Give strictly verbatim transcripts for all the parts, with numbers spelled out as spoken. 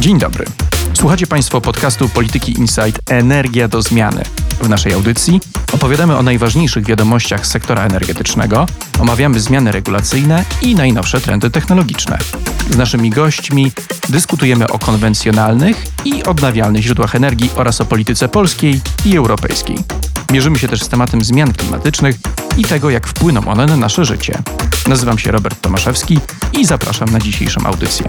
Dzień dobry. Słuchacie Państwo podcastu Polityki Insight Energia do zmiany. W naszej audycji opowiadamy o najważniejszych wiadomościach z sektora energetycznego, omawiamy zmiany regulacyjne i najnowsze trendy technologiczne. Z naszymi gośćmi dyskutujemy o konwencjonalnych i odnawialnych źródłach energii oraz o polityce polskiej i europejskiej. Mierzymy się też z tematem zmian klimatycznych i tego, jak wpłyną one na nasze życie. Nazywam się Robert Tomaszewski i zapraszam na dzisiejszą audycję.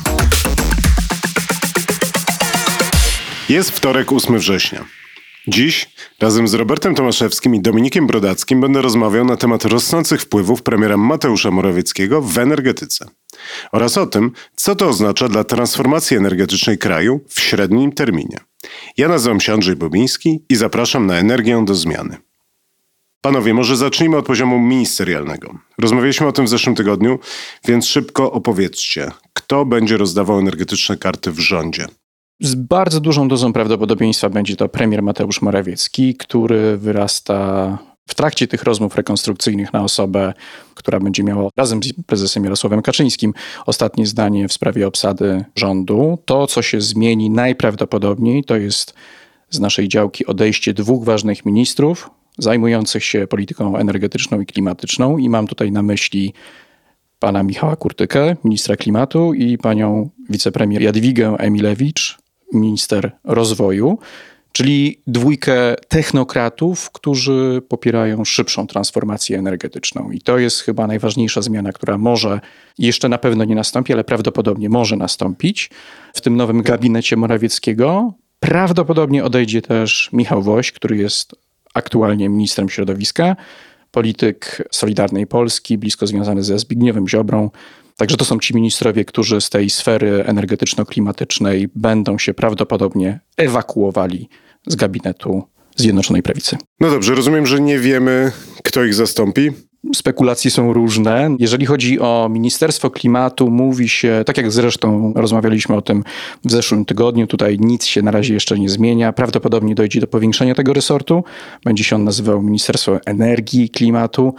Jest wtorek, ósmego września. Dziś razem z Robertem Tomaszewskim i Dominikiem Brodackim będę rozmawiał na temat rosnących wpływów premiera Mateusza Morawieckiego w energetyce oraz o tym, co to oznacza dla transformacji energetycznej kraju w średnim terminie. Ja nazywam się Andrzej Bobiński i zapraszam na Energię do zmiany. Panowie, może zacznijmy od poziomu ministerialnego. Rozmawialiśmy o tym w zeszłym tygodniu, więc szybko opowiedzcie, kto będzie rozdawał energetyczne karty w rządzie. Z bardzo dużą dozą prawdopodobieństwa będzie to premier Mateusz Morawiecki, który wyrasta w trakcie tych rozmów rekonstrukcyjnych na osobę, która będzie miała razem z prezesem Jarosławem Kaczyńskim ostatnie zdanie w sprawie obsady rządu. To, co się zmieni najprawdopodobniej, to jest z naszej działki odejście dwóch ważnych ministrów zajmujących się polityką energetyczną i klimatyczną i mam tutaj na myśli pana Michała Kurtykę, ministra klimatu, i panią wicepremier Jadwigę Emilewicz, minister rozwoju, czyli dwójkę technokratów, którzy popierają szybszą transformację energetyczną. I to jest chyba najważniejsza zmiana, która może, jeszcze na pewno nie nastąpi, ale prawdopodobnie może nastąpić w tym nowym gabinecie Morawieckiego. Prawdopodobnie odejdzie też Michał Woś, który jest aktualnie ministrem środowiska, polityk Solidarnej Polski, blisko związany ze Zbigniewem Ziobrą. Także to są ci ministrowie, którzy z tej sfery energetyczno-klimatycznej będą się prawdopodobnie ewakuowali z gabinetu Zjednoczonej Prawicy. No dobrze, rozumiem, że nie wiemy, kto ich zastąpi. Spekulacje są różne. Jeżeli chodzi o Ministerstwo Klimatu, mówi się, tak jak zresztą rozmawialiśmy o tym w zeszłym tygodniu, tutaj nic się na razie jeszcze nie zmienia. Prawdopodobnie dojdzie do powiększenia tego resortu. Będzie się on nazywał Ministerstwo Energii i Klimatu.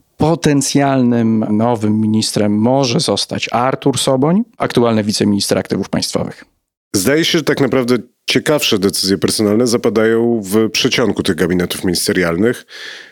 Potencjalnym nowym ministrem może zostać Artur Soboń, aktualny wiceminister aktywów państwowych. Zdaje się, że tak naprawdę ciekawsze decyzje personalne zapadają w przeciągu tych gabinetów ministerialnych.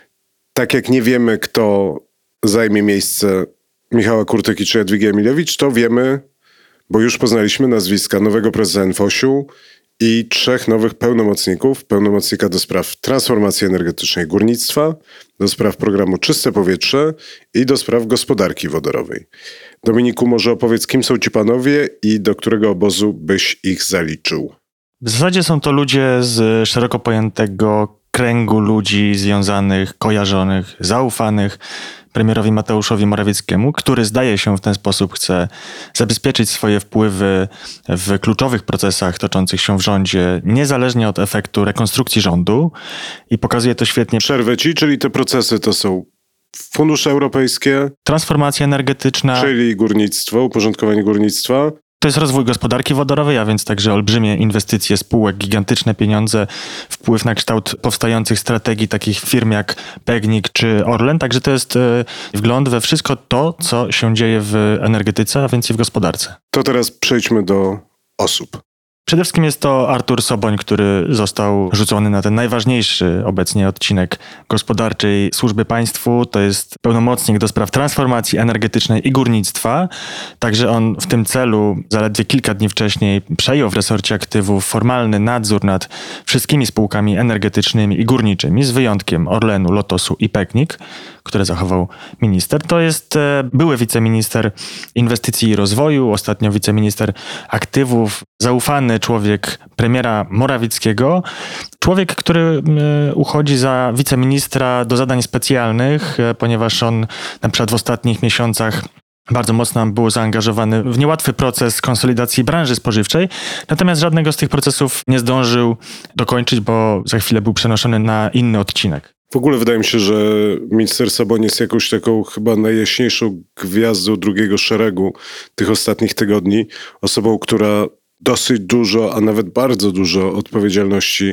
Tak jak nie wiemy, kto zajmie miejsce Michała Kurtyki czy Jadwigi Emilewicz, to wiemy, bo już poznaliśmy nazwiska nowego prezesa en fosiu i trzech nowych pełnomocników. Pełnomocnika do spraw transformacji energetycznej górnictwa, do spraw programu Czyste Powietrze i do spraw gospodarki wodorowej. Dominiku, może opowiedz, kim są ci panowie i do którego obozu byś ich zaliczył? W zasadzie są to ludzie z szeroko pojętego kręgu ludzi związanych, kojarzonych, zaufanych premierowi Mateuszowi Morawieckiemu, który zdaje się w ten sposób chce zabezpieczyć swoje wpływy w kluczowych procesach toczących się w rządzie, niezależnie od efektu rekonstrukcji rządu, i pokazuje to świetnie. Przerwę ci, czyli te procesy to są fundusze europejskie, transformacja energetyczna, czyli górnictwo, uporządkowanie górnictwa. To jest rozwój gospodarki wodorowej, a więc także olbrzymie inwestycje spółek, gigantyczne pieniądze, wpływ na kształt powstających strategii takich firm jak Pegnik czy Orlen. Także to jest e, wgląd we wszystko to, co się dzieje w energetyce, a więc i w gospodarce. To teraz przejdźmy do osób. Przede wszystkim jest to Artur Soboń, który został rzucony na ten najważniejszy obecnie odcinek gospodarczej służby państwu. To jest pełnomocnik do spraw transformacji energetycznej i górnictwa. Także on w tym celu zaledwie kilka dni wcześniej przejął w resorcie aktywów formalny nadzór nad wszystkimi spółkami energetycznymi i górniczymi, z wyjątkiem Orlenu, Lotosu i Pegnik, które zachował minister. To jest były wiceminister inwestycji i rozwoju, ostatnio wiceminister aktywów, zaufany człowiek premiera Morawieckiego. Człowiek, który uchodzi za wiceministra do zadań specjalnych, ponieważ on na przykład w ostatnich miesiącach bardzo mocno był zaangażowany w niełatwy proces konsolidacji branży spożywczej, natomiast żadnego z tych procesów nie zdążył dokończyć, bo za chwilę był przenoszony na inny odcinek. W ogóle wydaje mi się, że minister Soboń jest jakąś taką chyba najjaśniejszą gwiazdą drugiego szeregu tych ostatnich tygodni. Osobą, która dosyć dużo, a nawet bardzo dużo odpowiedzialności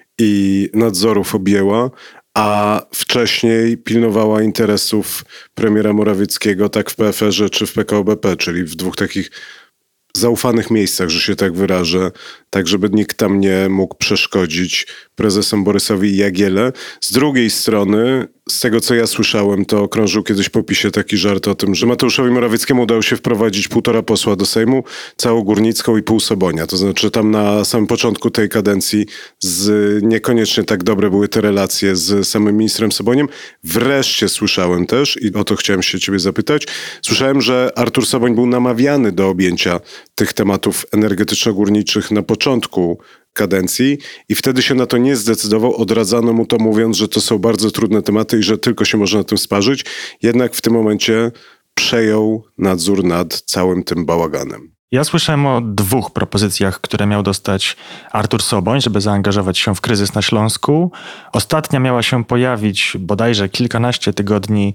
i nadzorów objęła, a wcześniej pilnowała interesów premiera Morawieckiego tak w P F R ze czy w P K O B P, czyli w dwóch takich zaufanych miejscach, że się tak wyrażę, tak żeby nikt tam nie mógł przeszkodzić prezesom Borysowi Jagiele. Z drugiej strony, z tego co ja słyszałem, to krążył kiedyś po PiSie taki żart o tym, że Mateuszowi Morawieckiemu udało się wprowadzić półtora posła do Sejmu, całą Górnicką i pół Sobonia. To znaczy tam na samym początku tej kadencji z, niekoniecznie tak dobre były te relacje z samym ministrem Soboniem. Wreszcie słyszałem też, i o to chciałem się ciebie zapytać, słyszałem, że Artur Soboń był namawiany do objęcia tych tematów energetyczno-górniczych na początku kadencji i wtedy się na to nie zdecydował. Odradzano mu to, mówiąc, że to są bardzo trudne tematy i że tylko się można na tym sparzyć. Jednak w tym momencie przejął nadzór nad całym tym bałaganem. Ja słyszałem o dwóch propozycjach, które miał dostać Artur Soboń, żeby zaangażować się w kryzys na Śląsku. Ostatnia miała się pojawić bodajże kilkanaście tygodni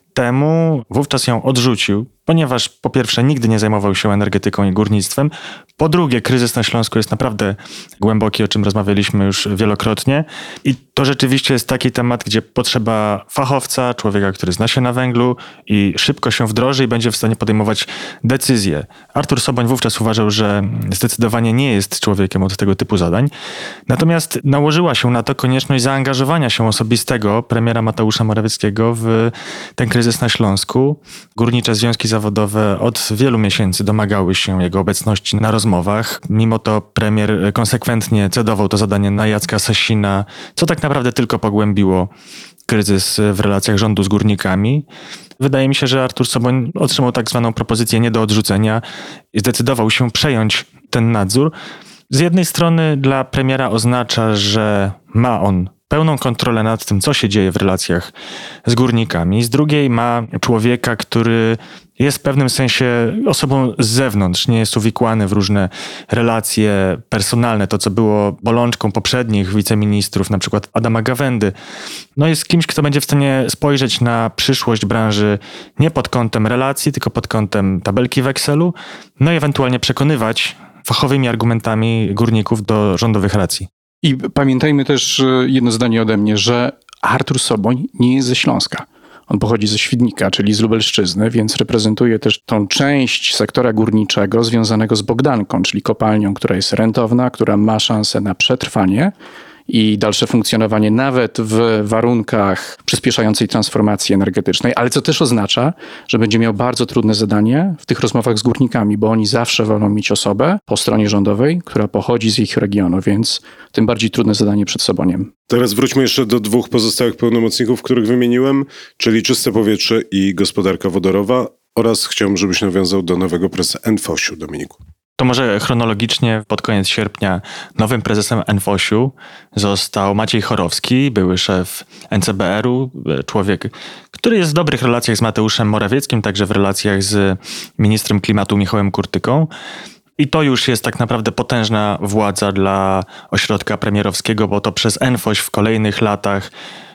temu. Wówczas ją odrzucił, ponieważ po pierwsze nigdy nie zajmował się energetyką i górnictwem. Po drugie, kryzys na Śląsku jest naprawdę głęboki, o czym rozmawialiśmy już wielokrotnie. I to rzeczywiście jest taki temat, gdzie potrzeba fachowca, człowieka, który zna się na węglu i szybko się wdroży i będzie w stanie podejmować decyzje. Artur Soboń wówczas uważał, że zdecydowanie nie jest człowiekiem od tego typu zadań. Natomiast nałożyła się na to konieczność zaangażowania się osobistego premiera Mateusza Morawieckiego w ten kryzys na Śląsku. Górnicze związki zawodowe od wielu miesięcy domagały się jego obecności na rozmowach. Mimo to premier konsekwentnie cedował to zadanie na Jacka Sasina, co tak naprawdę tylko pogłębiło kryzys w relacjach rządu z górnikami. Wydaje mi się, że Artur Soboń otrzymał tak zwaną propozycję nie do odrzucenia i zdecydował się przejąć ten nadzór. Z jednej strony dla premiera oznacza, że ma on pełną kontrolę nad tym, co się dzieje w relacjach z górnikami. Z drugiej ma człowieka, który jest w pewnym sensie osobą z zewnątrz, nie jest uwikłany w różne relacje personalne, to co było bolączką poprzednich wiceministrów, na przykład Adama Gawędy. No jest kimś, kto będzie w stanie spojrzeć na przyszłość branży nie pod kątem relacji, tylko pod kątem tabelki w Excelu, no i ewentualnie przekonywać fachowymi argumentami górników do rządowych racji. I pamiętajmy też jedno zdanie ode mnie, że Artur Soboń nie jest ze Śląska. On pochodzi ze Świdnika, czyli z Lubelszczyzny, więc reprezentuje też tą część sektora górniczego związanego z Bogdanką, czyli kopalnią, która jest rentowna, która ma szansę na przetrwanie i dalsze funkcjonowanie nawet w warunkach przyspieszającej transformacji energetycznej, ale co też oznacza, że będzie miał bardzo trudne zadanie w tych rozmowach z górnikami, bo oni zawsze wolą mieć osobę po stronie rządowej, która pochodzi z ich regionu, więc tym bardziej trudne zadanie przed Soboniem. Teraz wróćmy jeszcze do dwóch pozostałych pełnomocników, których wymieniłem, czyli Czyste Powietrze i Gospodarka Wodorowa, oraz chciałbym, żebyś nawiązał do nowego prezesa N F O ŚiU, Dominiku. To może chronologicznie pod koniec sierpnia nowym prezesem N F O ŚiU został Maciej Chorowski, były szef N C B R-u, człowiek, który jest w dobrych relacjach z Mateuszem Morawieckim, także w relacjach z ministrem klimatu Michałem Kurtyką. I to już jest tak naprawdę potężna władza dla ośrodka premierowskiego, bo to przez N F O Ś w kolejnych latach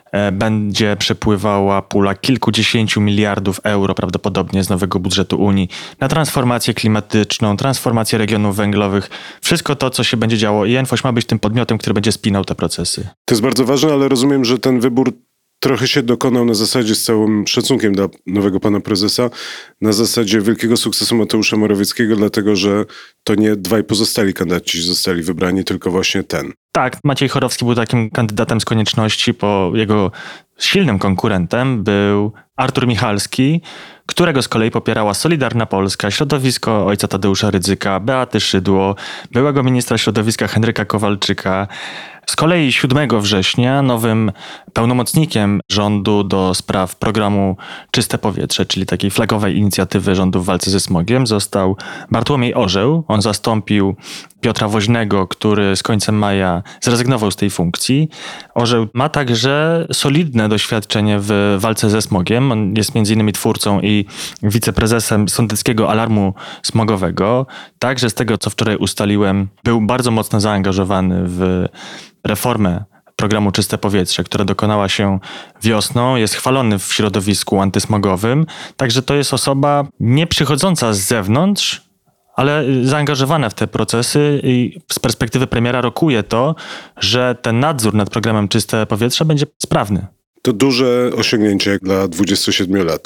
będzie przepływała pula kilkudziesięciu miliardów euro prawdopodobnie z nowego budżetu Unii na transformację klimatyczną, transformację regionów węglowych. Wszystko to, co się będzie działo i N F O Ś ma być tym podmiotem, który będzie spinał te procesy. To jest bardzo ważne, ale rozumiem, że ten wybór trochę się dokonał na zasadzie, z całym szacunkiem dla nowego pana prezesa, na zasadzie wielkiego sukcesu Mateusza Morawieckiego, dlatego że to nie dwaj pozostali kandydaci zostali wybrani, tylko właśnie ten. Tak, Maciej Chorowski był takim kandydatem z konieczności, bo jego silnym konkurentem był Artur Michalski, którego z kolei popierała Solidarna Polska, środowisko ojca Tadeusza Rydzyka, Beaty Szydło, byłego ministra środowiska Henryka Kowalczyka. Z kolei siódmego września nowym pełnomocnikiem rządu do spraw programu Czyste Powietrze, czyli takiej flagowej inicjatywy rządu w walce ze smogiem, został Bartłomiej Orzeł. On zastąpił Piotra Woźnego, który z końcem maja zrezygnował z tej funkcji. Orzeł ma także solidne doświadczenie w walce ze smogiem. On jest między innymi twórcą i wiceprezesem Sądeckiego Alarmu Smogowego. Także z tego, co wczoraj ustaliłem, był bardzo mocno zaangażowany w reformę programu Czyste Powietrze, która dokonała się wiosną, jest chwalony w środowisku antysmogowym. Także to jest osoba nie przychodząca z zewnątrz, ale zaangażowana w te procesy i z perspektywy premiera rokuje to, że ten nadzór nad programem Czyste Powietrze będzie sprawny. To duże osiągnięcie jak dla dwudziestosiedmiolatka.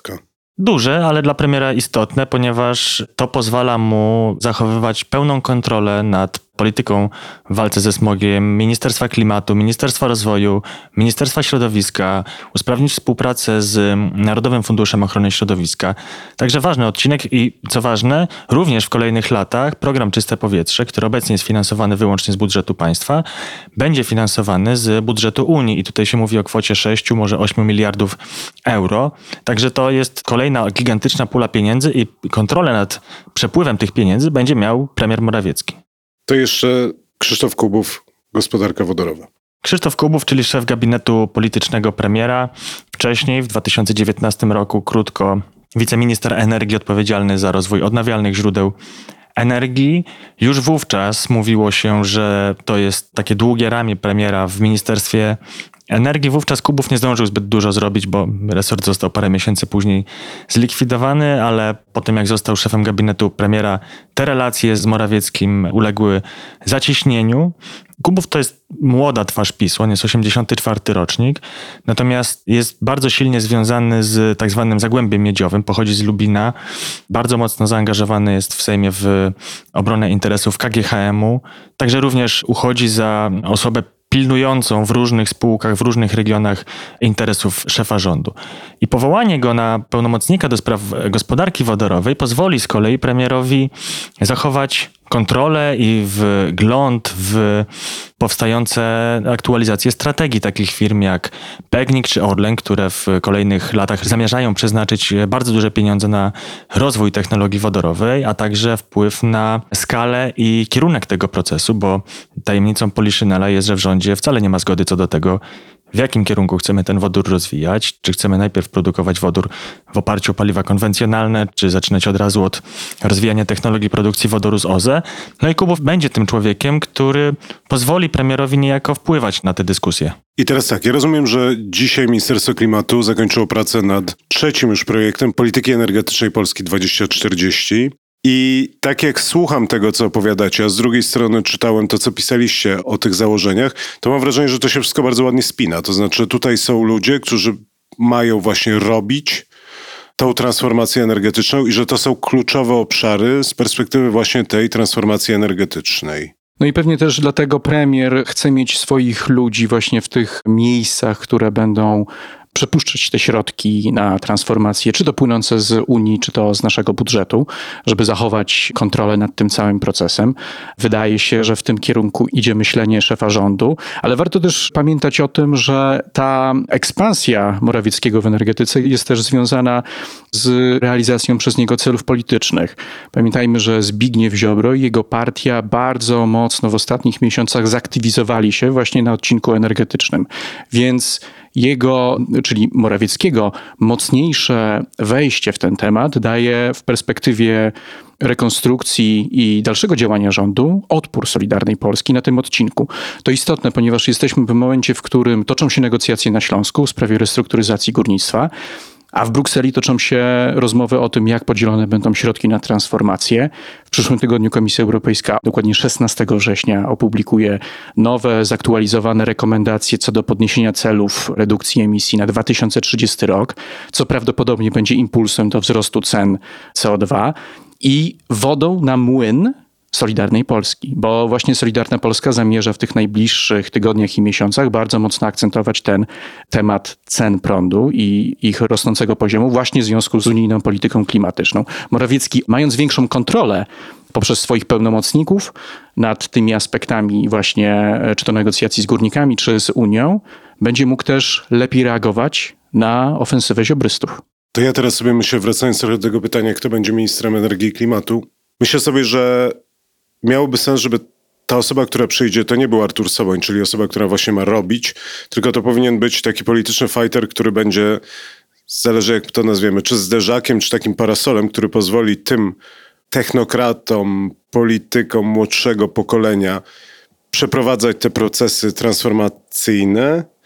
Duże, ale dla premiera istotne, ponieważ to pozwala mu zachowywać pełną kontrolę nad polityką w walce ze smogiem Ministerstwa Klimatu, Ministerstwa Rozwoju, Ministerstwa Środowiska, usprawnić współpracę z Narodowym Funduszem Ochrony Środowiska. Także ważny odcinek i co ważne, również w kolejnych latach program Czyste Powietrze, który obecnie jest finansowany wyłącznie z budżetu państwa, będzie finansowany z budżetu Unii i tutaj się mówi o kwocie sześciu, może ośmiu miliardów euro. Także to jest kolejna gigantyczna pula pieniędzy i kontrolę nad przepływem tych pieniędzy będzie miał premier Morawiecki. To jeszcze Krzysztof Kubów, gospodarka wodorowa. Krzysztof Kubów, czyli szef gabinetu politycznego premiera. Wcześniej, w dwa tysiące dziewiętnastym roku, krótko wiceminister energii odpowiedzialny za rozwój odnawialnych źródeł energii. Już wówczas mówiło się, że to jest takie długie ramię premiera w Ministerstwie Energii. Wówczas Kubów nie zdążył zbyt dużo zrobić, bo resort został parę miesięcy później zlikwidowany, ale po tym jak został szefem gabinetu premiera, te relacje z Morawieckim uległy zacieśnieniu. Kubów to jest młoda twarz PiS-u, on jest osiemdziesiąty czwarty rocznik, natomiast jest bardzo silnie związany z tak zwanym Zagłębiem Miedziowym, pochodzi z Lubina, bardzo mocno zaangażowany jest w Sejmie w obronę interesów K G H M-u, także również uchodzi za osobę pilnującą w różnych spółkach, w różnych regionach interesów szefa rządu. I powołanie go na pełnomocnika do spraw gospodarki wodorowej pozwoli z kolei premierowi zachować kontrolę i wgląd w powstające aktualizacje strategii takich firm jak P G N I K czy Orlen, które w kolejnych latach zamierzają przeznaczyć bardzo duże pieniądze na rozwój technologii wodorowej, a także wpływ na skalę i kierunek tego procesu, bo tajemnicą Poliszynela jest, że w rządzie wcale nie ma zgody co do tego, w jakim kierunku chcemy ten wodór rozwijać, czy chcemy najpierw produkować wodór w oparciu o paliwa konwencjonalne, czy zaczynać od razu od rozwijania technologii produkcji wodoru z O Z E. No i Kubów będzie tym człowiekiem, który pozwoli premierowi niejako wpływać na te dyskusje. I teraz tak, ja rozumiem, że dzisiaj Ministerstwo Klimatu zakończyło pracę nad trzecim już projektem Polityki Energetycznej Polski dwadzieścia czterdzieści. I tak jak słucham tego, co opowiadacie, a z drugiej strony czytałem to, co pisaliście o tych założeniach, to mam wrażenie, że to się wszystko bardzo ładnie spina. To znaczy tutaj są ludzie, którzy mają właśnie robić tą transformację energetyczną i że to są kluczowe obszary z perspektywy właśnie tej transformacji energetycznej. No i pewnie też dlatego premier chce mieć swoich ludzi właśnie w tych miejscach, które będą przepuszczać te środki na transformację, czy to płynące z Unii, czy to z naszego budżetu, żeby zachować kontrolę nad tym całym procesem. Wydaje się, że w tym kierunku idzie myślenie szefa rządu, ale warto też pamiętać o tym, że ta ekspansja Morawieckiego w energetyce jest też związana z realizacją przez niego celów politycznych. Pamiętajmy, że Zbigniew Ziobro i jego partia bardzo mocno w ostatnich miesiącach zaktywizowali się właśnie na odcinku energetycznym, więc jego, czyli Morawieckiego, mocniejsze wejście w ten temat daje w perspektywie rekonstrukcji i dalszego działania rządu odpór Solidarnej Polski na tym odcinku. To istotne, ponieważ jesteśmy w momencie, w którym toczą się negocjacje na Śląsku w sprawie restrukturyzacji górnictwa, a w Brukseli toczą się rozmowy o tym, jak podzielone będą środki na transformację. W przyszłym tygodniu Komisja Europejska, dokładnie szesnastego września, opublikuje nowe, zaktualizowane rekomendacje co do podniesienia celów redukcji emisji na dwa tysiące trzydziesty rok, co prawdopodobnie będzie impulsem do wzrostu cen C O dwa i wodą na młyn Solidarnej Polski, bo właśnie Solidarna Polska zamierza w tych najbliższych tygodniach i miesiącach bardzo mocno akcentować ten temat cen prądu i ich rosnącego poziomu właśnie w związku z unijną polityką klimatyczną. Morawiecki, mając większą kontrolę poprzez swoich pełnomocników nad tymi aspektami właśnie czy to negocjacji z górnikami, czy z Unią, będzie mógł też lepiej reagować na ofensywę ziobrystów. To ja teraz sobie myślę, wracając trochę do tego pytania, kto będzie ministrem energii i klimatu, myślę sobie, że miałoby sens, żeby ta osoba, która przyjdzie, to nie był Artur Soboń, czyli osoba, która właśnie ma robić, tylko to powinien być taki polityczny fighter, który będzie, zależy jak to nazwiemy, czy zderzakiem, czy takim parasolem, który pozwoli tym technokratom, politykom młodszego pokolenia przeprowadzać te procesy transformacyjne,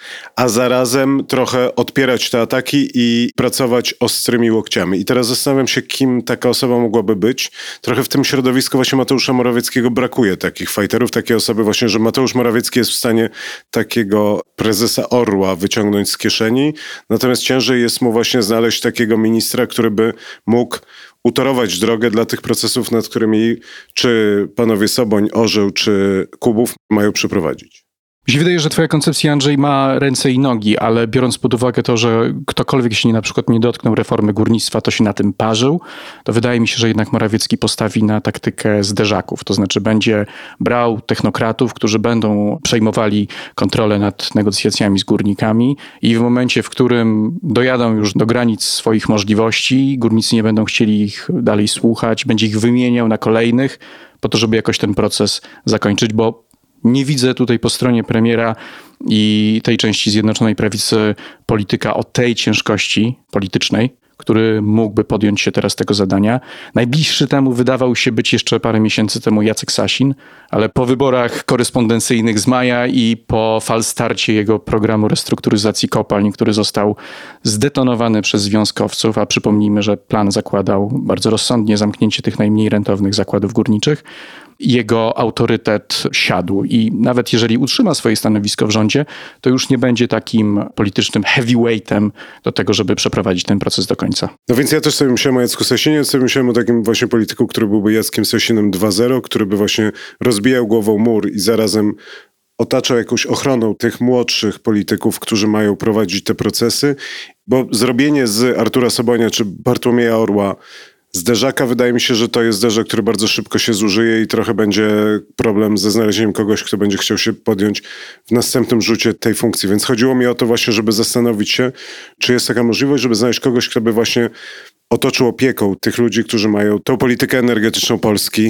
a zarazem trochę odpierać te ataki i pracować ostrymi łokciami. I teraz zastanawiam się, kim taka osoba mogłaby być. Trochę w tym środowisku właśnie Mateusza Morawieckiego brakuje takich fighterów, takiej osoby właśnie, że Mateusz Morawiecki jest w stanie takiego prezesa Orła wyciągnąć z kieszeni, natomiast ciężej jest mu właśnie znaleźć takiego ministra, który by mógł utorować drogę dla tych procesów, nad którymi czy panowie Soboń, Orzeł, czy Kubów mają przeprowadzić. Mi się wydaje, że twoja koncepcja, Andrzej, ma ręce i nogi, ale biorąc pod uwagę to, że ktokolwiek się nie, na przykład nie dotknął reformy górnictwa, to się na tym parzył, to wydaje mi się, że jednak Morawiecki postawi na taktykę zderzaków. To znaczy będzie brał technokratów, którzy będą przejmowali kontrolę nad negocjacjami z górnikami i w momencie, w którym dojadą już do granic swoich możliwości, górnicy nie będą chcieli ich dalej słuchać, będzie ich wymieniał na kolejnych po to, żeby jakoś ten proces zakończyć, bo nie widzę tutaj po stronie premiera i tej części Zjednoczonej Prawicy polityka o tej ciężkości politycznej, który mógłby podjąć się teraz tego zadania. Najbliższy temu wydawał się być jeszcze parę miesięcy temu Jacek Sasin, ale po wyborach korespondencyjnych z maja i po falstarcie jego programu restrukturyzacji kopalń, który został zdetonowany przez związkowców, a przypomnijmy, że plan zakładał bardzo rozsądnie zamknięcie tych najmniej rentownych zakładów górniczych, jego autorytet siadł i nawet jeżeli utrzyma swoje stanowisko w rządzie, to już nie będzie takim politycznym heavyweightem do tego, żeby przeprowadzić ten proces do końca. No więc ja też sobie myślałem o Jacku Sasinie, sobie myślałem o takim właśnie polityku, który byłby Jackiem Sasinem dwa zero, który by właśnie rozbijał głową mur i zarazem otaczał jakąś ochroną tych młodszych polityków, którzy mają prowadzić te procesy, bo zrobienie z Artura Sobonia czy Bartłomieja Orła zderzaka, wydaje mi się, że to jest zderzak, który bardzo szybko się zużyje i trochę będzie problem ze znalezieniem kogoś, kto będzie chciał się podjąć w następnym rzucie tej funkcji. Więc chodziło mi o to właśnie, żeby zastanowić się, czy jest taka możliwość, żeby znaleźć kogoś, kto by właśnie otoczył opieką tych ludzi, którzy mają tą politykę energetyczną Polski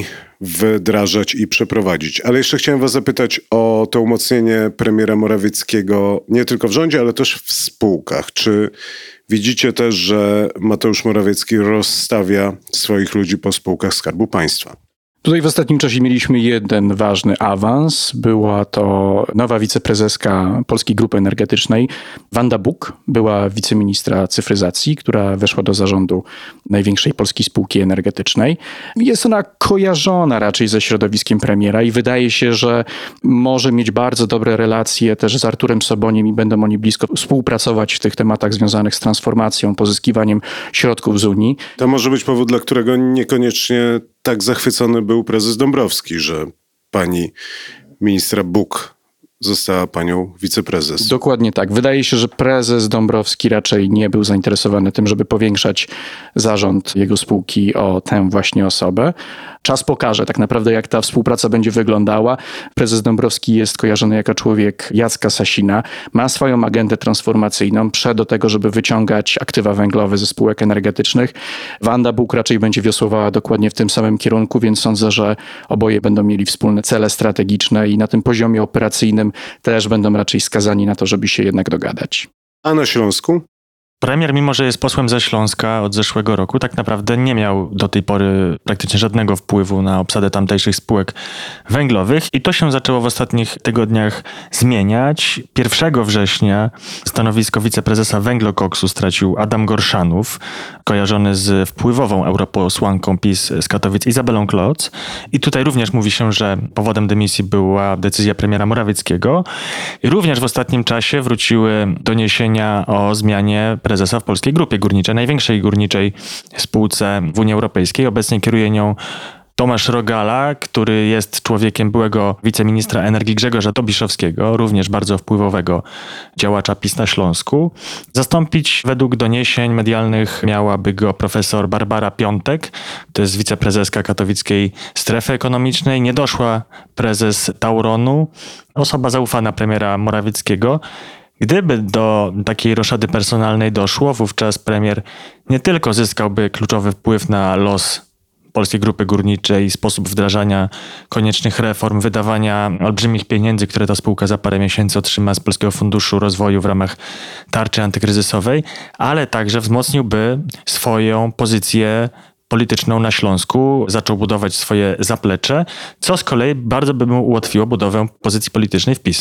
wdrażać i przeprowadzić. Ale jeszcze chciałem was zapytać o to umocnienie premiera Morawieckiego nie tylko w rządzie, ale też w spółkach. Czy widzicie też, że Mateusz Morawiecki rozstawia swoich ludzi po spółkach Skarbu Państwa? Tutaj w ostatnim czasie mieliśmy jeden ważny awans. Była to nowa wiceprezeska Polskiej Grupy Energetycznej, Wanda Buk, była wiceministra cyfryzacji, która weszła do zarządu największej polskiej spółki energetycznej. Jest ona kojarzona raczej ze środowiskiem premiera i wydaje się, że może mieć bardzo dobre relacje też z Arturem Soboniem i będą oni blisko współpracować w tych tematach związanych z transformacją, pozyskiwaniem środków z Unii. To może być powód, dla którego niekoniecznie tak zachwycony był prezes Dąbrowski, że pani ministra Buk została panią wiceprezes. Dokładnie tak. Wydaje się, że prezes Dąbrowski raczej nie był zainteresowany tym, żeby powiększać zarząd jego spółki o tę właśnie osobę. Czas pokaże tak naprawdę, jak ta współpraca będzie wyglądała. Prezes Dąbrowski jest kojarzony jako człowiek Jacka Sasina, ma swoją agendę transformacyjną, prze do tego, żeby wyciągać aktywa węglowe ze spółek energetycznych. Wanda Buk raczej będzie wiosłowała dokładnie w tym samym kierunku, więc sądzę, że oboje będą mieli wspólne cele strategiczne i na tym poziomie operacyjnym też będą raczej skazani na to, żeby się jednak dogadać. A na Śląsku? Premier, mimo że jest posłem ze Śląska od zeszłego roku, tak naprawdę nie miał do tej pory praktycznie żadnego wpływu na obsadę tamtejszych spółek węglowych i to się zaczęło w ostatnich tygodniach zmieniać. pierwszego września stanowisko wiceprezesa Węglokoksu stracił Adam Gorszanów, kojarzony z wpływową europosłanką PiS z Katowic Izabelą Kloc. I tutaj również mówi się, że powodem dymisji była decyzja premiera Morawieckiego. I również w ostatnim czasie wróciły doniesienia o zmianie prezesa w Polskiej Grupie Górniczej, największej górniczej spółce w Unii Europejskiej. Obecnie kieruje nią Tomasz Rogala, który jest człowiekiem byłego wiceministra energii Grzegorza Tobiszowskiego, również bardzo wpływowego działacza PiS na Śląsku. Zastąpić według doniesień medialnych miałaby go profesor Barbara Piątek, to jest wiceprezeska katowickiej strefy ekonomicznej, niedoszła prezes Tauronu, osoba zaufana premiera Morawieckiego. Gdyby do takiej roszady personalnej doszło, wówczas premier nie tylko zyskałby kluczowy wpływ na los Polskiej Grupy Górniczej, sposób wdrażania koniecznych reform, wydawania olbrzymich pieniędzy, które ta spółka za parę miesięcy otrzyma z Polskiego Funduszu Rozwoju w ramach tarczy antykryzysowej, ale także wzmocniłby swoją pozycję polityczną na Śląsku, zaczął budować swoje zaplecze, co z kolei bardzo by mu ułatwiło budowę pozycji politycznej w PiS.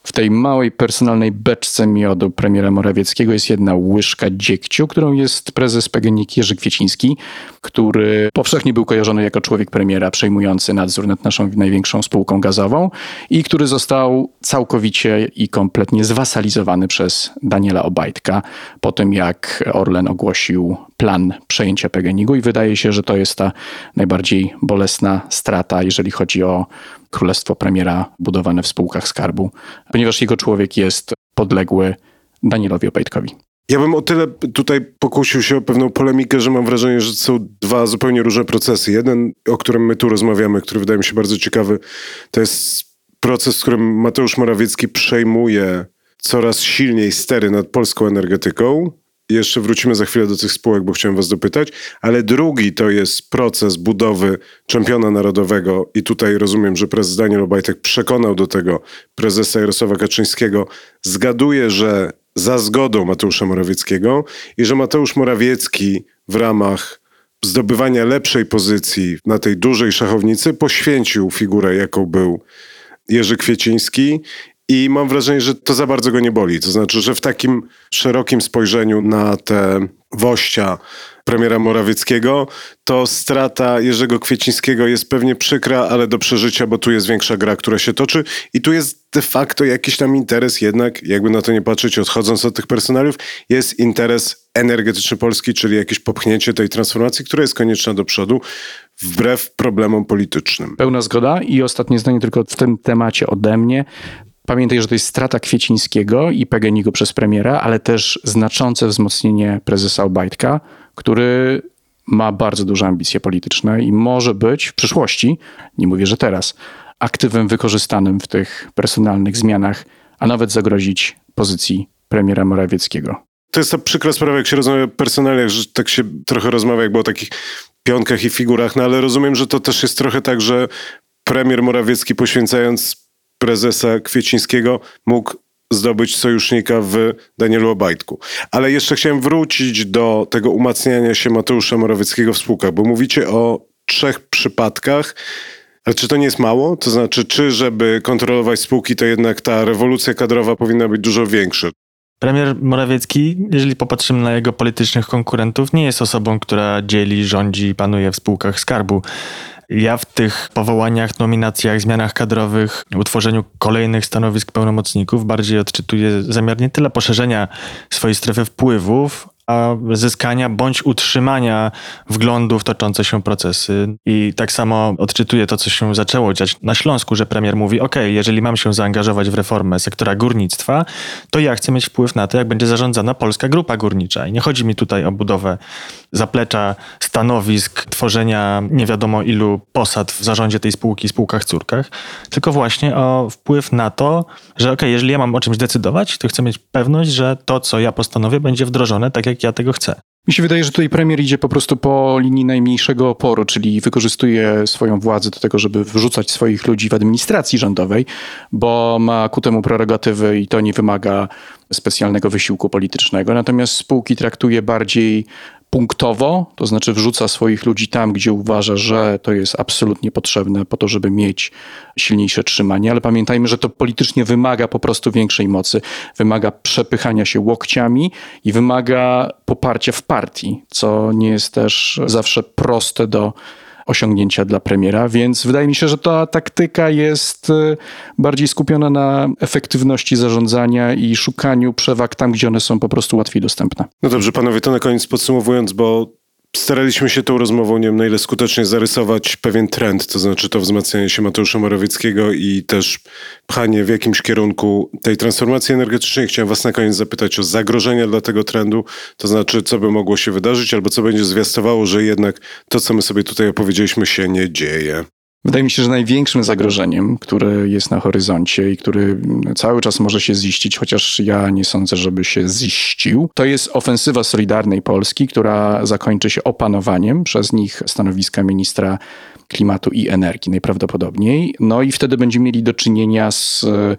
W tej małej personalnej beczce miodu premiera Morawieckiego jest jedna łyżka dziegciu, którą jest prezes P G N i K Jerzy Kwieciński, który powszechnie był kojarzony jako człowiek premiera przejmujący nadzór nad naszą największą spółką gazową i który został całkowicie i kompletnie zwasalizowany przez Daniela Obajtka po tym, jak Orlen ogłosił plan przejęcia P G N igu i wydaje się, że to jest ta najbardziej bolesna strata, jeżeli chodzi o królestwo premiera budowane w spółkach Skarbu, ponieważ jego człowiek jest podległy Danielowi Obajtkowi. Ja bym o tyle tutaj pokusił się o pewną polemikę, że mam wrażenie, że to są dwa zupełnie różne procesy. Jeden, o którym my tu rozmawiamy, który wydaje mi się bardzo ciekawy, to jest proces, w którym Mateusz Morawiecki przejmuje coraz silniej stery nad polską energetyką. Jeszcze wrócimy za chwilę do tych spółek, bo chciałem was dopytać. Ale drugi to jest proces budowy czempiona narodowego i tutaj rozumiem, że prezes Daniel Obajtek przekonał do tego prezesa Jarosława Kaczyńskiego. Zgaduję, że za zgodą Mateusza Morawieckiego i że Mateusz Morawiecki w ramach zdobywania lepszej pozycji na tej dużej szachownicy poświęcił figurę, jaką był Jerzy Kwieciński. I mam wrażenie, że to za bardzo go nie boli. To znaczy, że w takim szerokim spojrzeniu na te wościa premiera Morawieckiego, to strata Jerzego Kwiecińskiego jest pewnie przykra, ale do przeżycia, bo tu jest większa gra, która się toczy i tu jest de facto jakiś tam interes jednak, jakby na to nie patrzeć, odchodząc od tych personaliów, jest interes energetyczny Polski, czyli jakieś popchnięcie tej transformacji, która jest konieczna do przodu, wbrew problemom politycznym. Pełna zgoda i ostatnie zdanie tylko w tym temacie ode mnie. Pamiętaj, że to jest strata Kwiecińskiego i P G N igu przez premiera, ale też znaczące wzmocnienie prezesa Obajtka, który ma bardzo duże ambicje polityczne i może być w przyszłości, nie mówię, że teraz, aktywem wykorzystanym w tych personalnych zmianach, a nawet zagrozić pozycji premiera Morawieckiego. To jest ta przykra sprawa, jak się rozmawia o personaliach, że tak się trochę rozmawia jakby o takich pionkach i figurach, no ale rozumiem, że to też jest trochę tak, że premier Morawiecki, poświęcając prezesa Kwiecińskiego, mógł zdobyć sojusznika w Danielu Obajtku. Ale jeszcze chciałem wrócić do tego umacniania się Mateusza Morawieckiego w spółkach, bo mówicie o trzech przypadkach. Ale czy to nie jest mało? To znaczy, czy żeby kontrolować spółki, to jednak ta rewolucja kadrowa powinna być dużo większa? Premier Morawiecki, jeżeli popatrzymy na jego politycznych konkurentów, nie jest osobą, która dzieli, rządzi i panuje w spółkach Skarbu. Ja w tych powołaniach, nominacjach, zmianach kadrowych, utworzeniu kolejnych stanowisk pełnomocników bardziej odczytuję zamiar nie tyle poszerzenia swojej strefy wpływów, a zyskania bądź utrzymania wglądu w toczące się procesy. I tak samo odczytuję to, co się zaczęło dziać na Śląsku, że premier mówi, ok, jeżeli mam się zaangażować w reformę sektora górnictwa, to ja chcę mieć wpływ na to, jak będzie zarządzana Polska Grupa Górnicza. I nie chodzi mi tutaj o budowę zaplecza stanowisk, tworzenia nie wiadomo ilu posad w zarządzie tej spółki, spółkach córkach, tylko właśnie o wpływ na to, że ok, jeżeli ja mam o czymś decydować, to chcę mieć pewność, że to, co ja postanowię, będzie wdrożone tak, jak ja tego chcę. Mi się wydaje, że tutaj premier idzie po prostu po linii najmniejszego oporu, czyli wykorzystuje swoją władzę do tego, żeby wrzucać swoich ludzi w administracji rządowej, bo ma ku temu prerogatywy i to nie wymaga specjalnego wysiłku politycznego. Natomiast spółki traktuje bardziej punktowo, to znaczy wrzuca swoich ludzi tam, gdzie uważa, że to jest absolutnie potrzebne po to, żeby mieć silniejsze trzymanie, ale pamiętajmy, że to politycznie wymaga po prostu większej mocy, wymaga przepychania się łokciami i wymaga poparcia w partii, co nie jest też zawsze proste do osiągnięcia dla premiera, więc wydaje mi się, że ta taktyka jest bardziej skupiona na efektywności zarządzania i szukaniu przewag tam, gdzie one są po prostu łatwiej dostępne. No dobrze, panowie, to na koniec podsumowując, bo staraliśmy się tą rozmową, nie wiem na ile skutecznie, zarysować pewien trend, to znaczy to wzmacnianie się Mateusza Morawieckiego i też pchanie w jakimś kierunku tej transformacji energetycznej. Chciałem was na koniec zapytać o zagrożenia dla tego trendu, to znaczy co by mogło się wydarzyć albo co będzie zwiastowało, że jednak to, co my sobie tutaj opowiedzieliśmy, się nie dzieje. Wydaje mi się, że największym zagrożeniem, które jest na horyzoncie i który cały czas może się ziścić, chociaż ja nie sądzę, żeby się ziścił, to jest ofensywa Solidarnej Polski, która zakończy się opanowaniem przez nich stanowiska ministra klimatu i energii najprawdopodobniej. No i wtedy będziemy mieli do czynienia z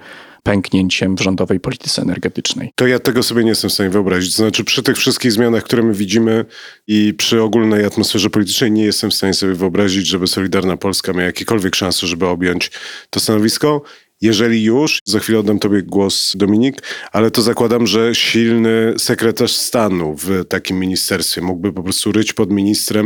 pęknięciem w rządowej polityce energetycznej. To ja tego sobie nie jestem w stanie wyobrazić. To znaczy przy tych wszystkich zmianach, które my widzimy i przy ogólnej atmosferze politycznej nie jestem w stanie sobie wyobrazić, żeby Solidarna Polska miała jakiekolwiek szanse, żeby objąć to stanowisko. Jeżeli już, za chwilę oddam tobie głos, Dominik, ale to zakładam, że silny sekretarz stanu w takim ministerstwie mógłby po prostu ryć pod ministrem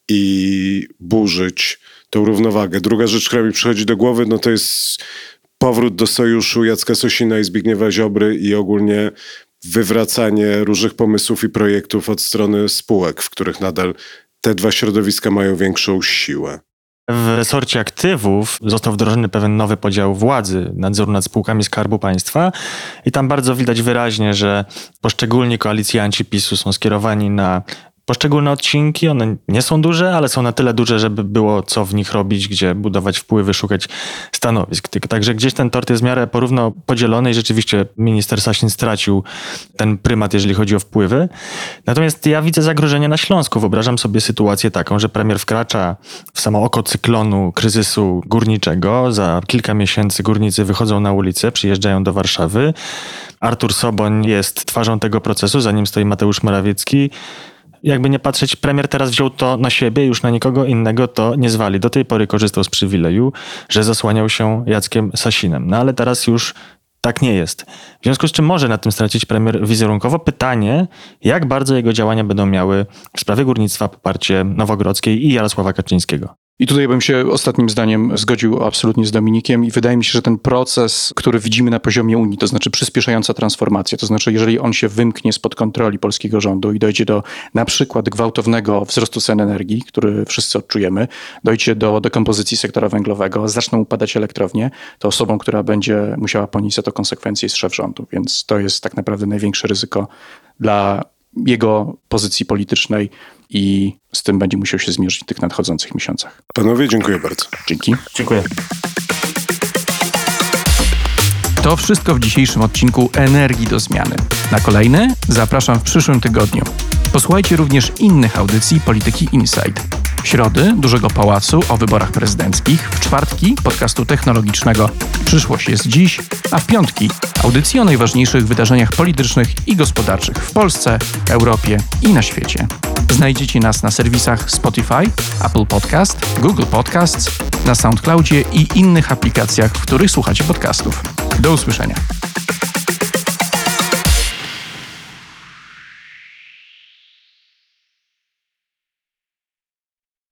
i burzyć tą równowagę. Druga rzecz, która mi przychodzi do głowy, no to jest powrót do sojuszu Jacka Sasina i Zbigniewa Ziobry i ogólnie wywracanie różnych pomysłów i projektów od strony spółek, w których nadal te dwa środowiska mają większą siłę. W resorcie aktywów został wdrożony pewien nowy podział władzy, nadzoru nad spółkami Skarbu Państwa i tam bardzo widać wyraźnie, że poszczególni koalicjanci PiSu są skierowani na poszczególne odcinki. One nie są duże, ale są na tyle duże, żeby było co w nich robić, gdzie budować wpływy, szukać stanowisk. Także gdzieś ten tort jest w miarę porówno podzielony i rzeczywiście minister Sasin stracił ten prymat, jeżeli chodzi o wpływy. Natomiast ja widzę zagrożenie na Śląsku. Wyobrażam sobie sytuację taką, że premier wkracza w samo oko cyklonu kryzysu górniczego. Za kilka miesięcy górnicy wychodzą na ulicę, przyjeżdżają do Warszawy. Artur Soboń jest twarzą tego procesu, za nim stoi Mateusz Morawiecki. Jakby nie patrzeć, premier teraz wziął to na siebie, już na nikogo innego to nie zwali. Do tej pory korzystał z przywileju, że zasłaniał się Jackiem Sasinem. No ale teraz już tak nie jest. W związku z czym może na tym stracić premier wizerunkowo. Pytanie, jak bardzo jego działania będą miały w sprawie górnictwa poparcie Nowogrodzkiej i Jarosława Kaczyńskiego. I tutaj bym się ostatnim zdaniem zgodził absolutnie z Dominikiem i wydaje mi się, że ten proces, który widzimy na poziomie Unii, to znaczy przyspieszająca transformacja, to znaczy jeżeli on się wymknie spod kontroli polskiego rządu i dojdzie do na przykład gwałtownego wzrostu cen energii, który wszyscy odczujemy, dojdzie do dekompozycji sektora węglowego, zaczną upadać elektrownie, to osobą, która będzie musiała ponieść za to konsekwencje jest szef rządu, więc to jest tak naprawdę największe ryzyko dla jego pozycji politycznej i z tym będzie musiał się zmierzyć w tych nadchodzących miesiącach. Panowie, dziękuję bardzo. Dzięki. Dziękuję. To wszystko w dzisiejszym odcinku Energii do Zmiany. Na kolejny zapraszam w przyszłym tygodniu. Posłuchajcie również innych audycji Polityki Insight. W środy Dużego Pałacu o wyborach prezydenckich, w czwartki podcastu technologicznego Przyszłość jest dziś, a w piątki audycji o najważniejszych wydarzeniach politycznych i gospodarczych w Polsce, Europie i na świecie. Znajdziecie nas na serwisach Spotify, Apple Podcast, Google Podcasts, na SoundCloudzie i innych aplikacjach, w których słuchacie podcastów. Do usłyszenia.